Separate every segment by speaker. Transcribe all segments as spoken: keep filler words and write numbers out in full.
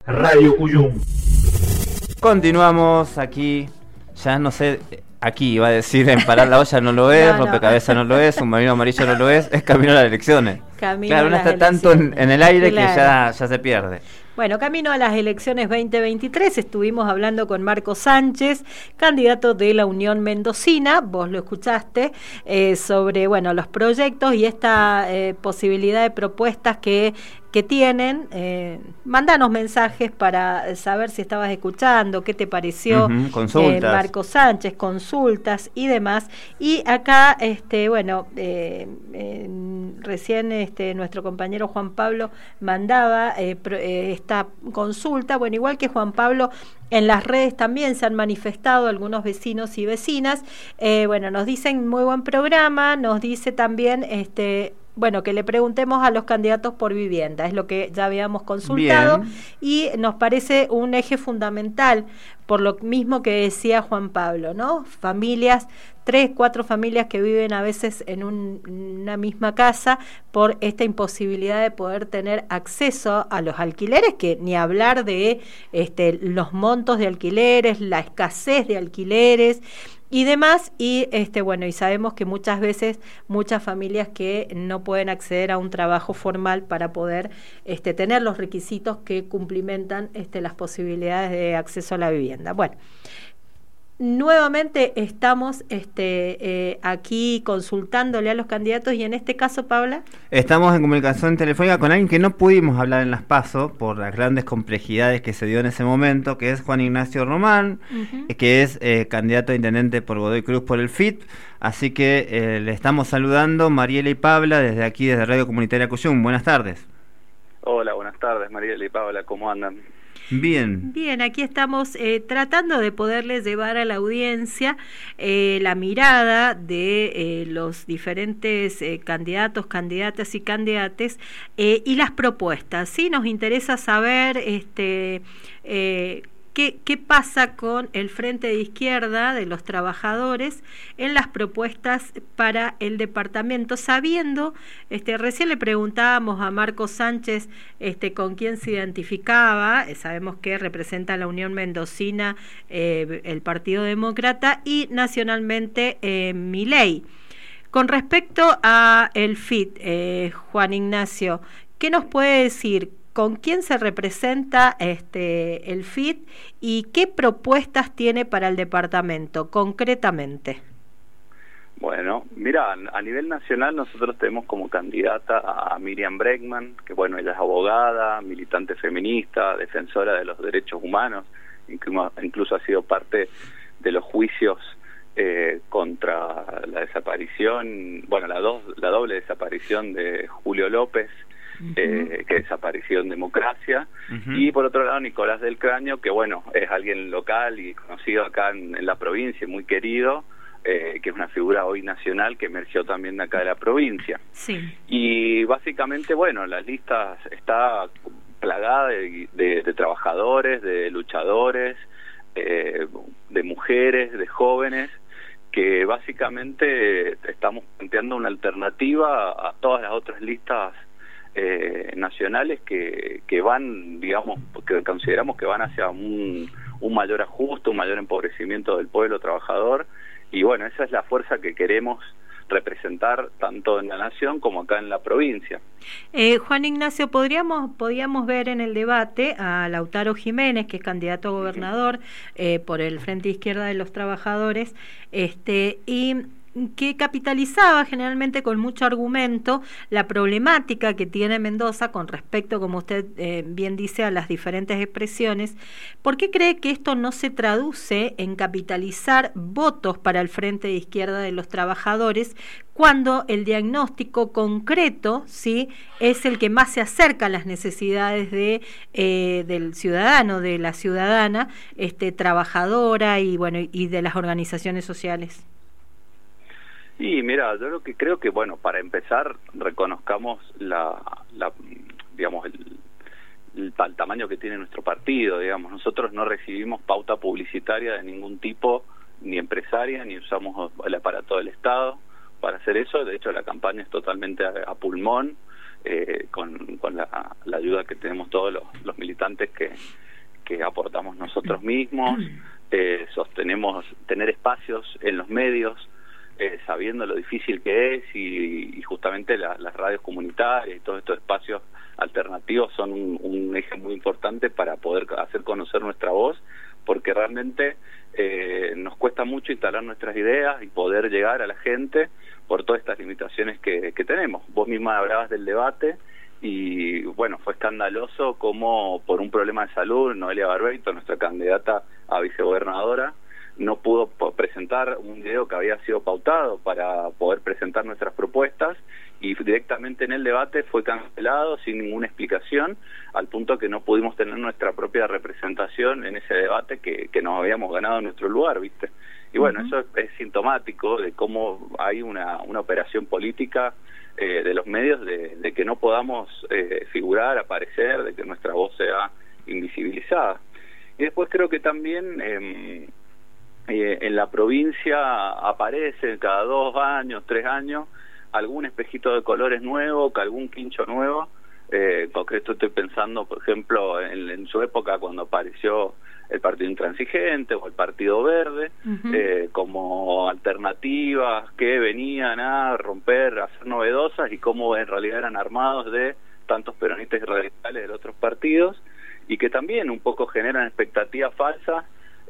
Speaker 1: Radio Cuyum.
Speaker 2: Continuamos aquí, ya no sé, aquí iba a decir Emparar la olla no lo es,
Speaker 3: No, no.
Speaker 2: Rompecabezas no lo es, Un marino amarillo no lo es, es Camino a las elecciones.
Speaker 3: Camino
Speaker 2: claro,
Speaker 3: a
Speaker 2: uno
Speaker 3: las
Speaker 2: está tanto en,
Speaker 3: elecciones.
Speaker 2: en el aire
Speaker 3: Claro.
Speaker 2: que ya, ya se pierde.
Speaker 3: Bueno, camino a las elecciones veinte veintitrés, estuvimos hablando con Marco Sánchez, candidato de la Unión Mendocina, vos lo escuchaste, eh, sobre bueno los proyectos y esta eh, posibilidad de propuestas que, que tienen. Eh, mandanos mensajes para saber si estabas escuchando, qué te pareció,
Speaker 2: Uh-huh, consultas.
Speaker 3: eh, Marco Sánchez, consultas y demás. Y acá, este bueno, eh, eh, recién este nuestro compañero Juan Pablo mandaba eh, pro, eh, esta consulta. Bueno, igual que Juan Pablo, en las redes también se han manifestado algunos vecinos y vecinas. Eh, bueno, nos dicen muy buen programa, nos dice también este bueno, que le preguntemos a los candidatos por vivienda, es lo que ya habíamos consultado. Bien. Y nos parece un eje fundamental, por lo mismo que decía Juan Pablo, ¿no? Familias, tres, cuatro familias que viven a veces en un, una misma casa por esta imposibilidad de poder tener acceso a los alquileres, que ni hablar de este, los montos de alquileres, la escasez de alquileres y demás. Y este bueno, y sabemos que muchas veces muchas familias que no pueden acceder a un trabajo formal para poder este tener los requisitos que cumplimentan este las posibilidades de acceso a la vivienda. Bueno, nuevamente estamos este eh, aquí consultándole a los candidatos y en este caso, Paula,
Speaker 2: estamos en comunicación telefónica con alguien que no pudimos hablar en las PASO por las grandes complejidades que se dio en ese momento, que es Juan Ignacio Román, uh-huh. que es eh, candidato a intendente por Godoy Cruz por el F I T. Así que eh, le estamos saludando Mariela y Paula desde aquí, desde Radio Comunitaria Cuyum. Buenas tardes.
Speaker 4: Hola, buenas tardes, Mariela y Paula, ¿cómo andan?
Speaker 2: Bien.
Speaker 3: Bien, aquí estamos eh, tratando de poderles llevar a la audiencia eh, la mirada de eh, los diferentes eh, candidatos, candidatas y candidates eh, y las propuestas. Sí, nos interesa saber este eh, qué, qué pasa con el Frente de Izquierda de los Trabajadores en las propuestas para el departamento, sabiendo, este, recién le preguntábamos a Marco Sánchez este, con quién se identificaba. Eh, sabemos que representa a la Unión Mendocina, eh, el Partido Demócrata, y nacionalmente eh, Milei. Con respecto a el F I T, eh, Juan Ignacio, ¿qué nos puede decir? ¿Con quién se representa este el F I T y qué propuestas tiene para el departamento concretamente?
Speaker 4: Bueno, mira, a nivel nacional nosotros tenemos como candidata a Miriam Bregman, que bueno, ella es abogada, militante feminista, defensora de los derechos humanos, incluso ha sido parte de los juicios eh, contra la desaparición, bueno, la, dos, la doble desaparición de Julio López, Uh-huh. Eh, que desapareció en Democracia, uh-huh. y por otro lado Nicolás del Cráneo, que bueno, es alguien local y conocido acá en, en la provincia, muy querido, eh, que es una figura hoy nacional que emergió también de acá de la provincia.
Speaker 3: Sí.
Speaker 4: Y básicamente, bueno, las listas está plagada de, de, de trabajadores, de luchadores, eh, de mujeres, de jóvenes, que básicamente estamos planteando una alternativa a todas las otras listas Eh, nacionales que, que van, digamos, que consideramos que van hacia un, un mayor ajuste, un mayor empobrecimiento del pueblo trabajador, y bueno, esa es la fuerza que queremos representar tanto en la nación como acá en la provincia.
Speaker 3: Eh, Juan Ignacio, podríamos podríamos ver en el debate a Lautaro Jiménez, que es candidato a gobernador eh, por el Frente Izquierda de los Trabajadores, este y que capitalizaba generalmente con mucho argumento la problemática que tiene Mendoza con respecto, como usted eh, bien dice, a las diferentes expresiones. ¿Por qué cree que esto no se traduce en capitalizar votos para el Frente de Izquierda de los Trabajadores cuando el diagnóstico concreto, sí, es el que más se acerca a las necesidades de eh, del ciudadano, de la ciudadana este, trabajadora y bueno y de las organizaciones sociales?
Speaker 4: Y mira, yo lo que creo que, bueno, para empezar, reconozcamos la, la digamos, el, el, el tamaño que tiene nuestro partido, digamos. Nosotros no recibimos pauta publicitaria de ningún tipo, ni empresaria, ni usamos el aparato del Estado para hacer eso. De hecho, la campaña es totalmente a, a pulmón. eh, con, con la, la ayuda que tenemos todos los, los militantes que, que aportamos nosotros mismos, eh, sostenemos tener espacios en los medios, eh, sabiendo lo difícil que es, y, y justamente la, las radios comunitarias y todos estos espacios alternativos son un, un eje muy importante para poder hacer conocer nuestra voz, porque realmente eh, nos cuesta mucho instalar nuestras ideas y poder llegar a la gente por todas estas limitaciones que, que tenemos. Vos misma hablabas del debate y bueno, fue escandaloso como por un problema de salud Noelia Barbeito, nuestra candidata a vicegobernadora, no pudo presentar un video que había sido pautado para poder presentar nuestras propuestas, y directamente en el debate fue cancelado sin ninguna explicación, al punto que no pudimos tener nuestra propia representación en ese debate que, que nos habíamos ganado en nuestro lugar, ¿viste? Y bueno, uh-huh. eso es, es sintomático de cómo hay una, una operación política eh, de los medios de, de que no podamos eh, figurar, aparecer, de que nuestra voz sea invisibilizada. Y después creo que también eh, eh, en la provincia aparece cada dos años, tres años, algún espejito de colores nuevo, que algún quincho nuevo. Eh, en concreto estoy pensando, por ejemplo, en, en su época cuando apareció el Partido Intransigente o el Partido Verde, uh-huh. eh, como alternativas que venían a romper, a ser novedosas, y cómo en realidad eran armados de tantos peronistas y radicales de otros partidos, y que también un poco generan expectativas falsas,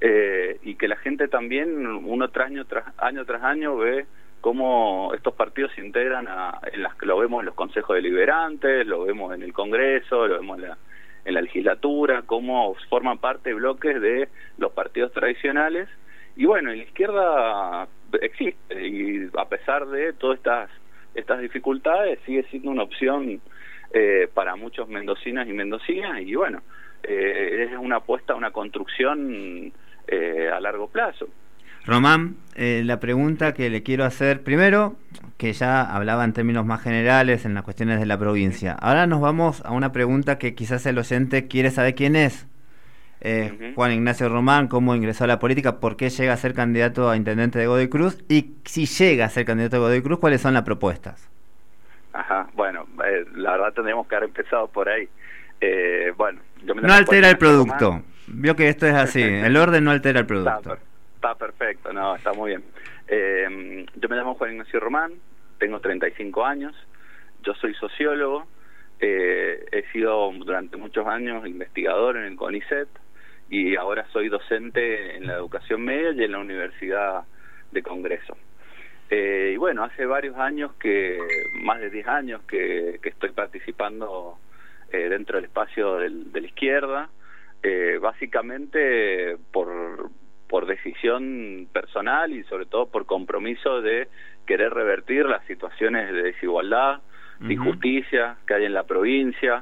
Speaker 4: eh, y que la gente también uno tras año tras año tras año ve cómo estos partidos se integran a, en las que lo vemos en los consejos deliberantes, lo vemos en el Congreso, lo vemos en la, en la legislatura, cómo forman parte de bloques de los partidos tradicionales. Y bueno, en la izquierda existe, y a pesar de todas estas estas dificultades sigue siendo una opción eh, para muchos mendocinas y mendocinas, y bueno, eh, es una apuesta, una construcción eh, a largo plazo.
Speaker 2: Román, eh, la pregunta que le quiero hacer, primero, que ya hablaba en términos más generales en las cuestiones de la provincia. Ahora nos vamos a una pregunta que quizás el oyente quiere saber quién es. Eh, uh-huh. Juan Ignacio Román, cómo ingresó a la política, por qué llega a ser candidato a intendente de Godoy Cruz, y si llega a ser candidato de Godoy Cruz, ¿cuáles son las propuestas?
Speaker 4: Ajá, bueno, eh, la verdad tendríamos que haber empezado por ahí. Eh, bueno, yo me
Speaker 2: no altera el producto. Román. Vio que esto es así, el orden no altera el producto.
Speaker 4: Está, está perfecto, no, está muy bien. Eh, yo me llamo Juan Ignacio Román, tengo treinta y cinco años, yo soy sociólogo, eh, he sido durante muchos años investigador en el CONICET, y ahora soy docente en la educación media y en la Universidad de Congreso. Eh, y bueno, hace varios años, que más de diez años que, que estoy participando eh, dentro del espacio del, de la izquierda, eh, básicamente por, por decisión personal y sobre todo por compromiso de querer revertir las situaciones de desigualdad, de uh-huh. injusticia que hay en la provincia.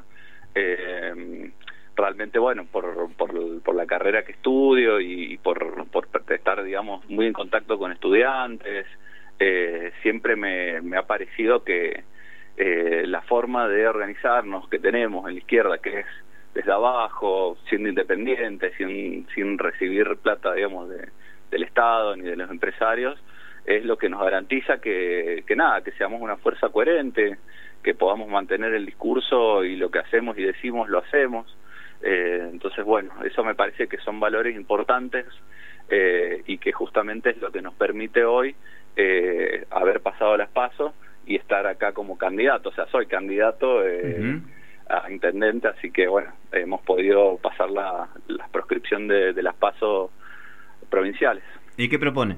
Speaker 4: Eh, realmente, bueno, por, por, por la carrera que estudio y por, por estar, digamos, muy en contacto con estudiantes, eh, siempre me, me ha parecido que eh, la forma de organizarnos que tenemos en la izquierda, que es desde abajo, siendo independientes, sin, sin recibir plata, digamos, de, del Estado ni de los empresarios, es lo que nos garantiza que, que nada, que seamos una fuerza coherente, que podamos mantener el discurso y lo que hacemos y decimos lo hacemos. Eh, entonces, bueno, eso me parece que son valores importantes eh, y que justamente es lo que nos permite hoy eh, haber pasado las PASO y estar acá como candidato. O sea, soy candidato eh, uh-huh. a intendente, así que bueno, hemos podido pasar la, la proscripción de, de las PASO provinciales.
Speaker 2: ¿Y qué propone?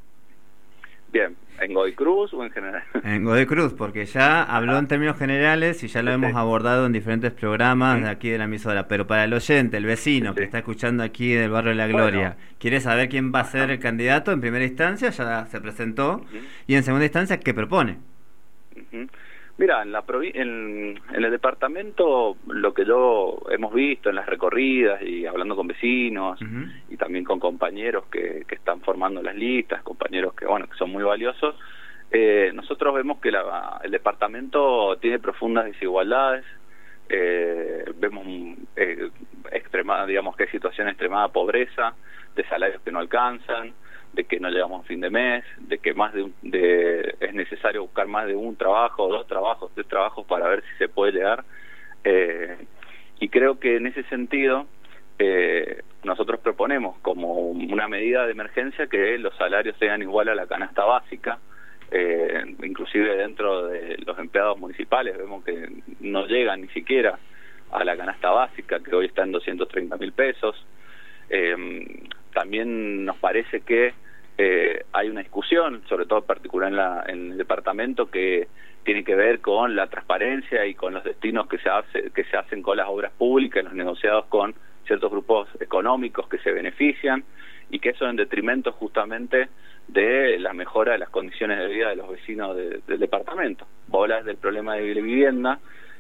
Speaker 4: Bien, ¿en Godoy Cruz o en general?
Speaker 2: En Godoy Cruz, porque ya habló en términos generales y ya lo sí, hemos sí. abordado en diferentes programas sí. de aquí de la emisora, pero para el oyente, el vecino sí, que sí. está escuchando aquí del barrio de La Gloria, bueno. quiere saber quién va a ser el candidato. En primera instancia ya se presentó, uh-huh. y en segunda instancia, ¿qué propone?
Speaker 4: Uh-huh. Mira, en, la provi- en, en el departamento, lo que yo hemos visto en las recorridas y hablando con vecinos uh-huh. y también con compañeros que, que están formando las listas, compañeros que bueno que son muy valiosos, eh, nosotros vemos que la, el departamento tiene profundas desigualdades, eh, vemos eh, extrema, digamos que hay situación de extremada pobreza, de salarios que no alcanzan, de que no llegamos a fin de mes, de que más de, un, de es necesario buscar más de un trabajo, dos trabajos, tres trabajos para ver si se puede llegar. Eh, y creo que en ese sentido eh, nosotros proponemos como una medida de emergencia que los salarios sean igual a la canasta básica. Eh, inclusive dentro de los empleados municipales vemos que no llegan ni siquiera a la canasta básica, que hoy está en doscientos treinta mil pesos. Eh, también nos parece que eh, hay una discusión, sobre todo en particular en, la, en el departamento, que tiene que ver con la transparencia y con los destinos que se hace, que se hacen con las obras públicas, los negociados con ciertos grupos económicos que se benefician, y que eso en detrimento justamente de la mejora de las condiciones de vida de los vecinos de, del departamento. Vos hablas del problema de vivienda,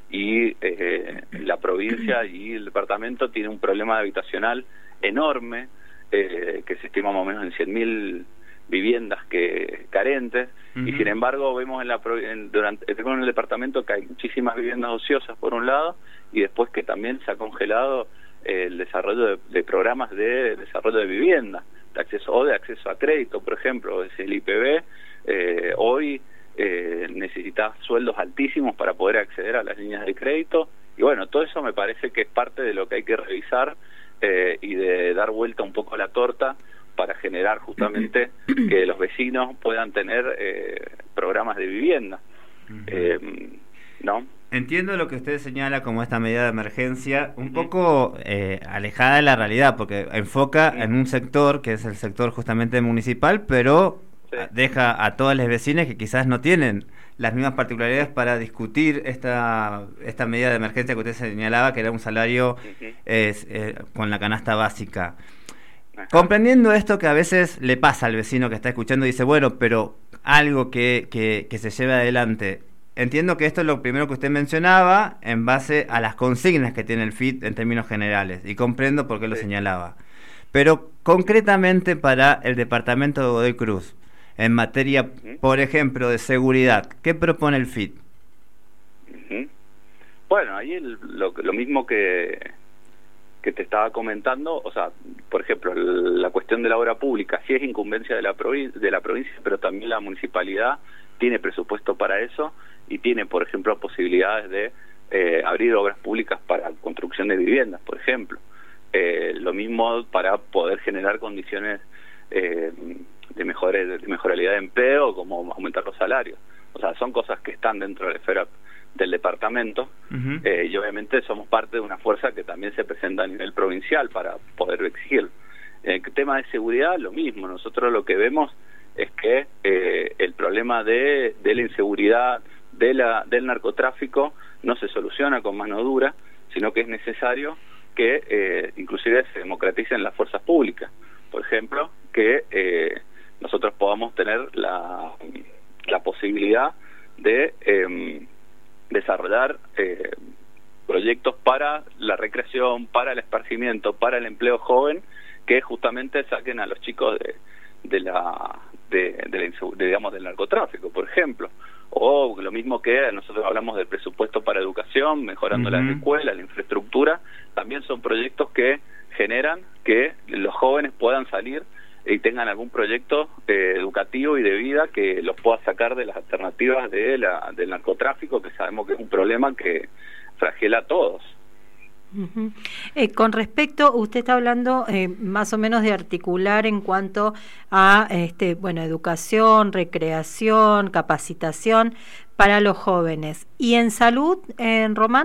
Speaker 4: y eh, la provincia y el departamento tiene un problema habitacional enorme, eh, que se estima más o menos en cien mil viviendas que carentes, uh-huh. y sin embargo vemos en la en, durante en el departamento que hay muchísimas viviendas ociosas por un lado, y después que también se ha congelado eh, el desarrollo de, de programas de desarrollo de vivienda, de acceso o de acceso a crédito, por ejemplo, es el I P B. Eh, hoy eh, necesita sueldos altísimos para poder acceder a las líneas de crédito, y bueno, todo eso me parece que es parte de lo que hay que revisar eh, y de dar vuelta un poco a la torta para generar justamente que los vecinos puedan tener eh, programas de vivienda. Uh-huh. eh, ¿no?
Speaker 2: Entiendo lo que usted señala como esta medida de emergencia, un uh-huh. poco eh, alejada de la realidad, porque enfoca uh-huh. en un sector que es el sector justamente municipal, pero sí. deja a todas las vecinas que quizás no tienen las mismas particularidades para discutir esta esta medida de emergencia que usted señalaba, que era un salario uh-huh. es, eh, con la canasta básica. Ajá. Comprendiendo esto que a veces le pasa al vecino que está escuchando y dice, bueno, pero algo que, que, que se lleve adelante. Entiendo que esto es lo primero que usted mencionaba en base a las consignas que tiene el F I T en términos generales, y comprendo por qué lo sí. señalaba. Pero concretamente para el departamento de Godoy Cruz, en materia, uh-huh. por ejemplo, de seguridad, ¿qué propone el F I T?
Speaker 4: Uh-huh. Bueno, ahí el, lo, lo mismo que... que te estaba comentando, o sea, por ejemplo, la cuestión de la obra pública sí es incumbencia de la provin- de la provincia, pero también la municipalidad tiene presupuesto para eso y tiene, por ejemplo, posibilidades de eh, abrir obras públicas para construcción de viviendas, por ejemplo. Eh, lo mismo para poder generar condiciones eh, de, mejores, de mejorabilidad de empleo, como aumentar los salarios. O sea, son cosas que están dentro de la esfera del departamento, uh-huh. eh, y obviamente somos parte de una fuerza que también se presenta a nivel provincial para poder exigir. En el tema de seguridad, lo mismo. Nosotros lo que vemos es que eh, el problema de, de la inseguridad, de la, del narcotráfico, no se soluciona con mano dura, sino que es necesario que eh, inclusive se democraticen las fuerzas públicas. Por ejemplo, que eh, nosotros podamos tener la, la posibilidad de eh, desarrollar eh, proyectos para la recreación, para el esparcimiento, para el empleo joven, que justamente saquen a los chicos de, de la de, de, la de digamos del narcotráfico, por ejemplo. O lo mismo que nosotros hablamos del presupuesto para educación, mejorando uh-huh. las escuelas, la infraestructura, también son proyectos que generan que los jóvenes puedan salir y tengan algún proyecto eh, educativo y de vida que los pueda sacar de las alternativas de la, del narcotráfico, que sabemos que es un problema que flagela a todos.
Speaker 3: Uh-huh. Eh, con respecto, usted está hablando eh, más o menos de articular en cuanto a este, bueno, educación, recreación, capacitación para los jóvenes. ¿Y en salud, en Román?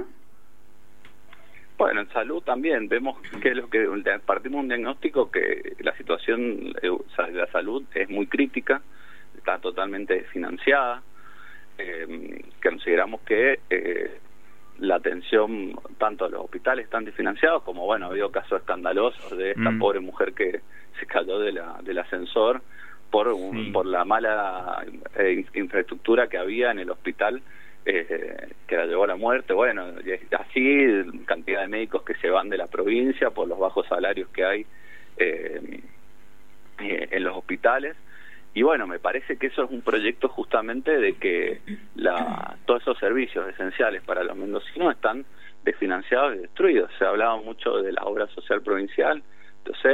Speaker 4: Bueno, en salud también vemos que lo que partimos de un diagnóstico que la situación de la salud es muy crítica, está totalmente desfinanciada, eh, que consideramos que eh, la atención tanto a los hospitales están desfinanciados, como bueno, ha habido casos escandalosos de esta mm. pobre mujer que se cayó de la, del ascensor por un, sí. por la mala eh, infraestructura que había en el hospital, eh, que la llevó a la muerte. Bueno, así cantidad de médicos que se van de la provincia por los bajos salarios que hay eh, eh, en los hospitales. Y bueno, me parece que eso es un proyecto justamente de que la, todos esos servicios esenciales para los mendocinos están desfinanciados y destruidos. Se ha hablado mucho de la obra social provincial, de O S E P,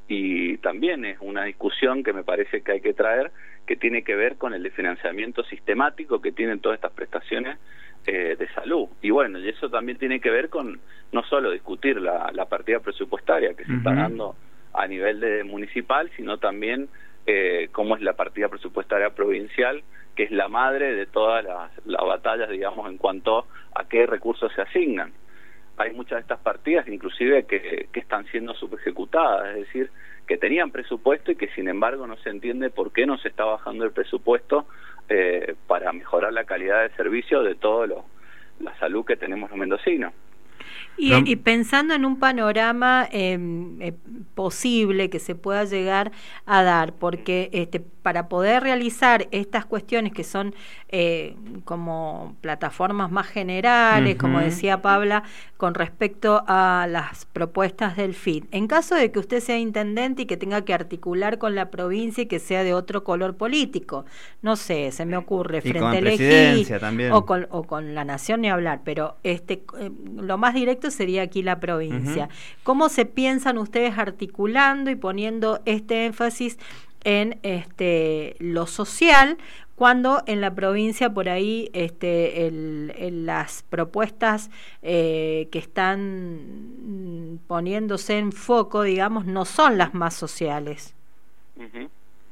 Speaker 4: y también es una discusión que me parece que hay que traer, que tiene que ver con el financiamiento sistemático que tienen todas estas prestaciones eh, de salud. Y bueno, y eso también tiene que ver con no solo discutir la, la partida presupuestaria que se uh-huh. está dando a nivel de municipal, sino también eh, cómo es la partida presupuestaria provincial, que es la madre de todas las, las batallas, digamos, en cuanto a qué recursos se asignan. Hay muchas de estas partidas, inclusive, que, que están siendo subejecutadas, es decir, que tenían presupuesto y que, sin embargo, no se entiende por qué no se está bajando el presupuesto eh, para mejorar la calidad de servicio de toda la salud que tenemos los mendocinos.
Speaker 3: Y, y pensando en un panorama eh, eh, posible que se pueda llegar a dar, porque este, para poder realizar estas cuestiones que son eh, como plataformas más generales, uh-huh. como decía Paula, con respecto a las propuestas del F I D, en caso de que usted sea intendente y que tenga que articular con la provincia y que sea de otro color político, no sé, se me ocurre,
Speaker 2: y
Speaker 3: frente al
Speaker 2: presidencia también,
Speaker 3: o con, o con la nación ni hablar, pero este eh, lo más directo sería aquí la provincia. Uh-huh. ¿Cómo se piensan ustedes articulando y poniendo este énfasis en este lo social, cuando en la provincia por ahí este el, el, las propuestas eh, que están poniéndose en foco, digamos, no son las más sociales?
Speaker 4: Uh-huh.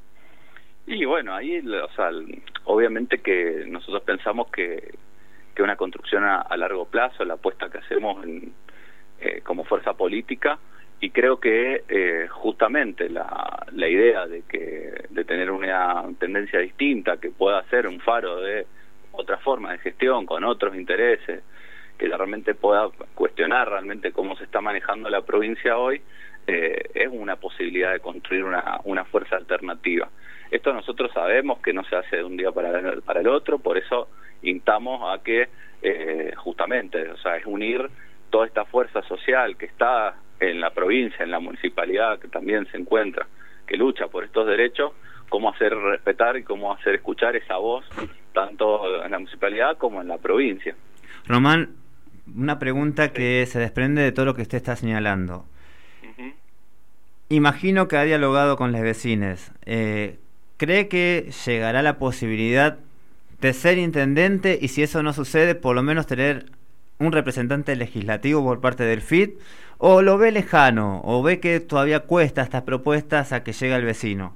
Speaker 4: Y bueno, ahí, o sea, obviamente que nosotros pensamos que, que una construcción a, a largo plazo, la apuesta que hacemos en Eh, como fuerza política, y creo que eh, justamente la, la idea de que de tener una tendencia distinta que pueda ser un faro de otra forma de gestión con otros intereses, que realmente pueda cuestionar realmente cómo se está manejando la provincia hoy, eh, es una posibilidad de construir una, una fuerza alternativa. Esto nosotros sabemos que no se hace de un día para el, para el otro, por eso instamos a que eh, justamente, o sea, es unir toda esta fuerza social que está en la provincia, en la municipalidad, que también se encuentra, que lucha por estos derechos, cómo hacer respetar y cómo hacer escuchar esa voz, tanto en la municipalidad como en la provincia.
Speaker 2: Román, una pregunta sí. que se desprende de todo lo que usted está señalando. Uh-huh. Imagino que ha dialogado con los vecinos. Eh, ¿Cree que llegará la posibilidad de ser intendente y, si eso no sucede, por lo menos tener un representante legislativo por parte del F I D, o lo ve lejano, o ve que todavía cuesta estas propuestas a que llegue al vecino?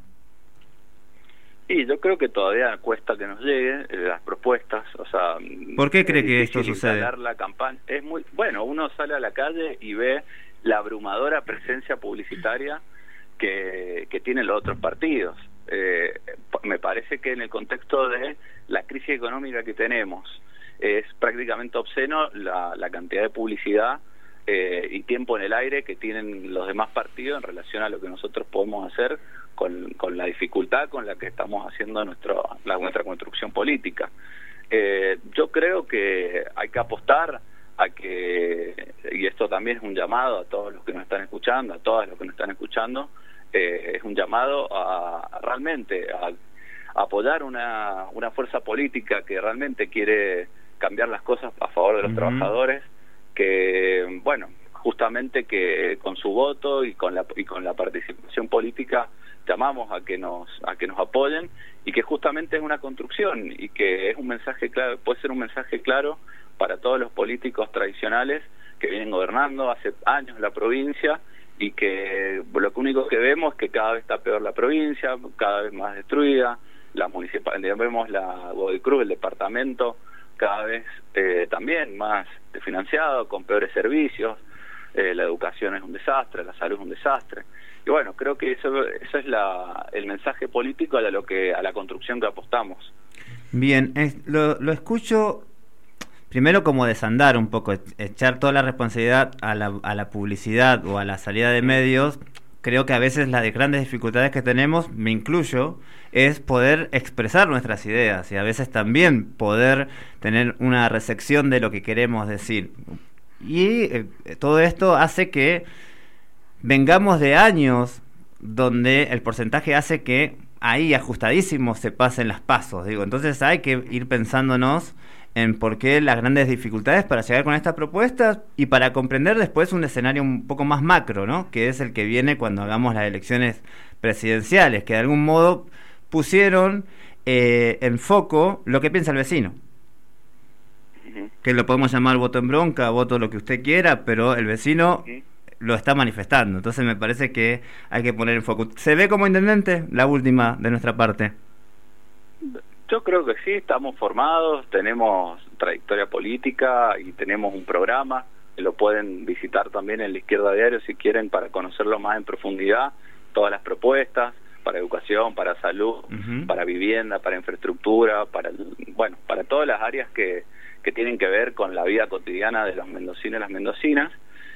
Speaker 4: Y yo creo que todavía cuesta que nos lleguen eh, las propuestas, o sea...
Speaker 2: ¿Por qué cree que esto sucede?
Speaker 4: La campaña es muy bueno, uno sale a la calle y ve la abrumadora presencia publicitaria que, que tienen los otros partidos. Eh, me parece que en el contexto de la crisis económica que tenemos, es prácticamente obsceno la, la cantidad de publicidad eh, y tiempo en el aire que tienen los demás partidos en relación a lo que nosotros podemos hacer con, con la dificultad con la que estamos haciendo nuestro, la, nuestra construcción política. Eh, yo creo que hay que apostar a que, y esto también es un llamado a todos los que nos están escuchando, a todas los que nos están escuchando, eh, es un llamado a, a realmente a, a apoyar una, una fuerza política que realmente quiere cambiar las cosas a favor de los uh-huh. trabajadores, que bueno, justamente que con su voto y con la y con la participación política llamamos a que nos a que nos apoyen, y que justamente es una construcción y que es un mensaje claro, puede ser un mensaje claro para todos los políticos tradicionales que vienen gobernando hace años la provincia, y que lo único que vemos es que cada vez está peor la provincia, cada vez más destruida, la municipalidad, vemos la Godoy Cruz, el departamento, cada vez eh, también más desfinanciado, con peores servicios, eh, la educación es un desastre, la salud es un desastre. Y bueno, creo que eso, eso es la, el mensaje político a lo que a la construcción que apostamos.
Speaker 2: Bien, es, lo, lo escucho primero como desandar un poco, echar toda la responsabilidad a la, a la publicidad o a la salida de medios. Creo que a veces las grandes dificultades que tenemos, me incluyo, es poder expresar nuestras ideas y a veces también poder tener una recepción de lo que queremos decir. Y eh, todo esto hace que vengamos de años donde el porcentaje hace que ahí ajustadísimos se pasen las pasos, digo. Entonces hay que ir pensándonos en por qué las grandes dificultades para llegar con estas propuestas y para comprender después un escenario un poco más macro, ¿no? Que es el que viene cuando hagamos las elecciones presidenciales, que de algún modo pusieron eh, en foco lo que piensa el vecino. Uh-huh. Que lo podemos llamar voto en bronca, voto lo que usted quiera, pero el vecino uh-huh. lo está manifestando. Entonces me parece que hay que poner en foco. ¿Se ve como intendente? La última de nuestra parte.
Speaker 4: Yo creo que sí, estamos formados, tenemos trayectoria política y tenemos un programa, que lo pueden visitar también en La Izquierda Diario si quieren para conocerlo más en profundidad, todas las propuestas para educación, para salud, uh-huh. para vivienda, para infraestructura, para bueno, para todas las áreas que, que tienen que ver con la vida cotidiana de los mendocinos y las mendocinas.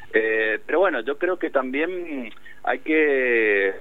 Speaker 4: Eh, pero bueno, yo creo que también hay que,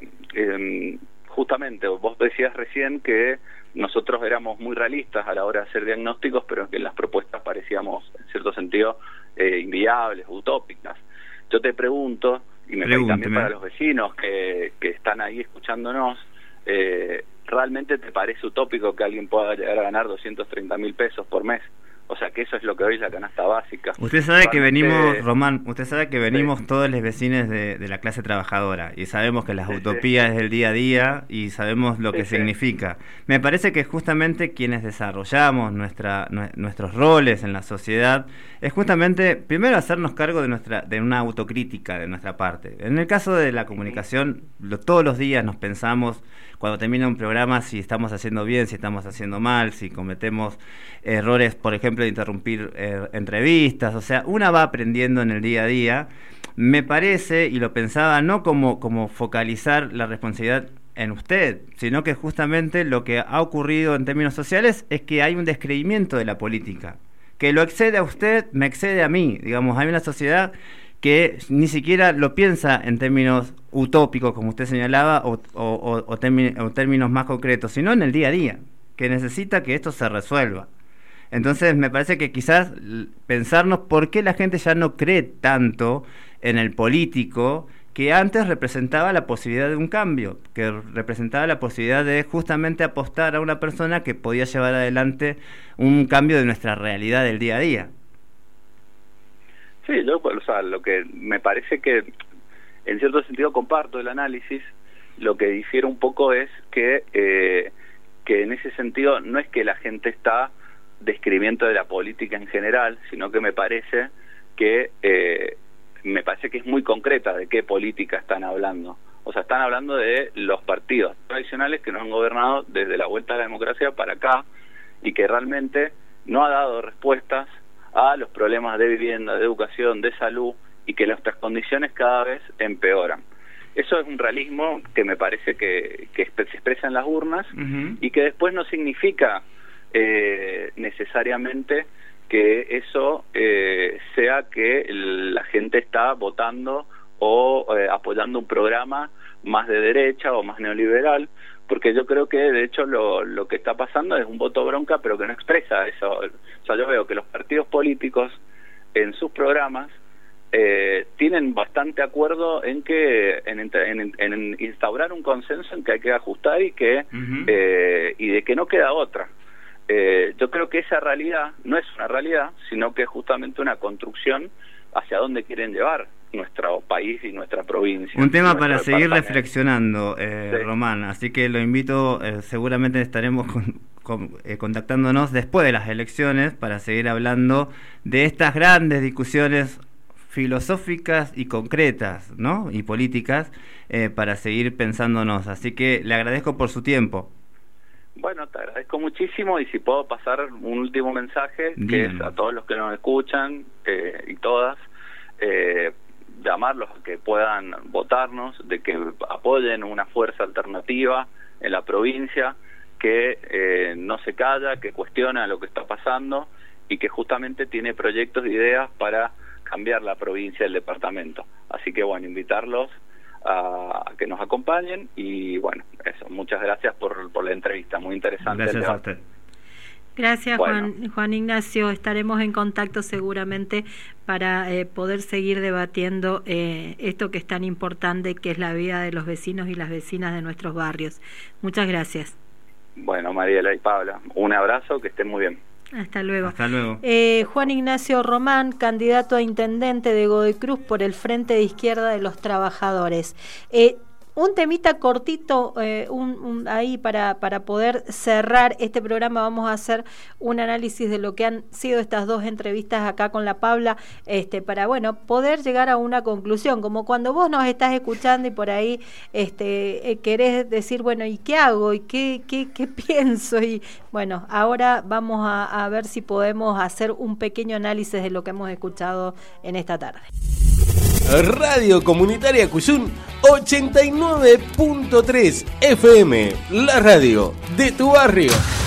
Speaker 4: eh, justamente, vos decías recién que nosotros éramos muy realistas a la hora de hacer diagnósticos, pero que las propuestas parecíamos, en cierto sentido, eh, inviables, utópicas. Yo te pregunto, y me parece también para los vecinos que, que están ahí escuchándonos, eh, ¿realmente te parece utópico que alguien pueda llegar a ganar doscientos treinta mil pesos por mes? O sea, que eso es lo que hoy es la canasta básica.
Speaker 2: Usted sabe Realmente, que venimos, Román, usted sabe que venimos sí. todos los vecinos de, de la clase trabajadora y sabemos que las sí, utopías sí. es del día a día y sabemos lo sí, que sí. significa. Me parece que justamente quienes desarrollamos nuestra, nu- nuestros roles en la sociedad es justamente, primero, hacernos cargo de nuestra de una autocrítica de nuestra parte. En el caso de la comunicación, lo, todos los días nos pensamos, cuando termina un programa, si estamos haciendo bien, si estamos haciendo mal, si cometemos errores, por ejemplo, de interrumpir eh, entrevistas, o sea, una va aprendiendo en el día a día. Me parece, y lo pensaba, no como, como focalizar la responsabilidad en usted, sino que justamente lo que ha ocurrido en términos sociales es que hay un descreimiento de la política, que lo excede a usted, me excede a mí, digamos, hay una sociedad que ni siquiera lo piensa en términos utópicos, como usted señalaba, o, o, o, o, términ- o términos más concretos, sino en el día a día, que necesita que esto se resuelva. Entonces me parece que quizás pensarnos por qué la gente ya no cree tanto en el político que antes representaba la posibilidad de un cambio, que representaba la posibilidad de justamente apostar a una persona que podía llevar adelante un cambio de nuestra realidad del día a día.
Speaker 4: Sí, yo, o sea, lo que me parece que en cierto sentido comparto el análisis, lo que difiere un poco es que, eh, que en ese sentido no es que la gente está describiendo de la política en general, sino que me parece que eh, me parece que es muy concreta de qué política están hablando. O sea, están hablando de los partidos tradicionales que nos han gobernado desde la vuelta a la democracia para acá y que realmente no ha dado respuestas a los problemas de vivienda, de educación, de salud y que nuestras condiciones cada vez empeoran. Eso es un realismo que me parece que, que se expresa en las urnas uh-huh. y que después no significa eh, necesariamente que eso eh, sea que el, la gente está votando o eh, apoyando un programa más de derecha o más neoliberal, porque yo creo que de hecho lo, lo que está pasando es un voto bronca, pero que no expresa eso. O sea, yo veo que los partidos políticos en sus programas eh, tienen bastante acuerdo en que en, en, en instaurar un consenso en que hay que ajustar y que uh-huh. eh, y de que no queda otra. Eh, yo creo que esa realidad no es una realidad, sino que es justamente una construcción hacia dónde quieren llevar nuestro país y nuestra provincia.
Speaker 2: Un tema para seguir reflexionando, eh, sí. Román, así que lo invito, eh, seguramente estaremos con, con, eh, contactándonos después de las elecciones para seguir hablando de estas grandes discusiones filosóficas y concretas, ¿no? Y políticas, eh, para seguir pensándonos. Así que le agradezco por su tiempo.
Speaker 4: Bueno, te agradezco muchísimo y si puedo pasar un último mensaje, Díganos. que es a todos los que nos escuchan eh, y todas, eh, llamarlos a que puedan votarnos, de que apoyen una fuerza alternativa en la provincia, que eh, no se calla, que cuestiona lo que está pasando y que justamente tiene proyectos e ideas para cambiar la provincia y el departamento. Así que bueno, invitarlos a, a que nos acompañen y bueno, eso, muchas gracias por, por la entrevista, muy interesante.
Speaker 2: Gracias a usted.
Speaker 3: Gracias,
Speaker 4: bueno.
Speaker 3: Juan, Juan Ignacio. Estaremos en contacto seguramente para eh, poder seguir debatiendo eh, esto que es tan importante, que es la vida de los vecinos y las vecinas de nuestros barrios. Muchas gracias.
Speaker 4: Bueno, Mariela y Paula, un abrazo, que estén muy bien.
Speaker 3: Hasta luego.
Speaker 2: Hasta luego.
Speaker 3: Eh, Juan Ignacio Román, candidato a intendente de Godoy Cruz por el Frente de Izquierda de los Trabajadores. Eh, Un temita cortito, eh, un, un, ahí para, para poder cerrar este programa. Vamos a hacer un análisis de lo que han sido estas dos entrevistas acá con la Pabla, este, para bueno, poder llegar a una conclusión, como cuando vos nos estás escuchando y por ahí este, eh, querés decir, bueno, ¿y qué hago? ¿Y qué, qué, qué pienso? Y bueno, ahora vamos a, a ver si podemos hacer un pequeño análisis de lo que hemos escuchado en esta tarde.
Speaker 1: Radio Comunitaria Cuyún ochenta y nueve punto tres F M, la radio de tu barrio.